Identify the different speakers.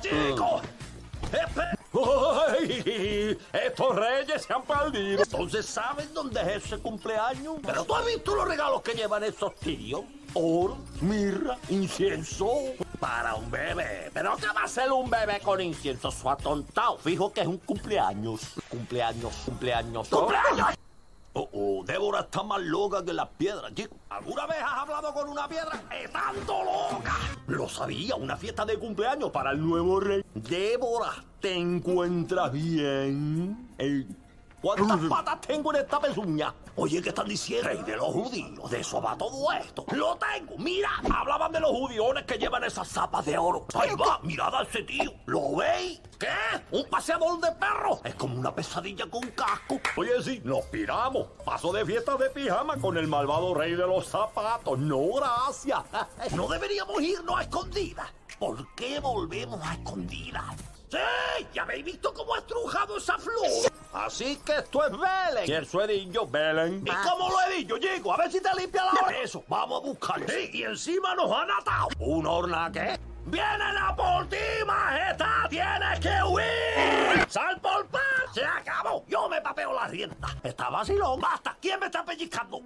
Speaker 1: chicos! ¡Ay! Estos reyes se han perdido. Entonces, ¿saben dónde es ese cumpleaños? Pero tú has visto los regalos que llevan esos tíos. Oro, mirra, incienso. Para un bebé. ¿Pero qué va a hacer un bebé con incienso? Su atontado. Fijo que es un cumpleaños. Cumpleaños. Débora está más loca que las piedras, chico. ¿Alguna vez has hablado con una piedra? ¡Estando loca! Lo sabía, una fiesta de cumpleaños para el nuevo rey. Débora, ¿te encuentras bien? ¿Cuántas patas tengo en esta pezuña? Oye, ¿qué están diciendo? Rey de los judíos, de eso va todo esto. ¡Lo tengo! ¡Mira! Hablaban de los judiones que llevan esas zapas de oro. ¡Ahí va! ¡Mirad a ese tío! ¿Lo veis? ¿Qué? ¿Un paseador de perros? Es como una pesadilla con casco. Oye, sí, nos piramos. Paso de fiesta de pijama con el malvado rey de los zapatos. No, gracias. No deberíamos irnos a escondidas. ¿Por qué volvemos a escondidas? ¡Sí! ¿Ya habéis visto cómo ha estrujado esa flor? Así que esto es Belén. Y el suedillo, Belén. ¿Y cómo lo he dicho, chico? A ver si te limpia la hora. Eso, vamos a buscarlo. Sí, y encima nos han atado. ¿Un horna qué? ¡Vienen a por ti, majestad! ¡Tienes que huir! ¡Sal por par! ¡Se acabó! Yo me papeo la rienda. Está vacilón. ¡Basta! ¿Quién me está pellizcando?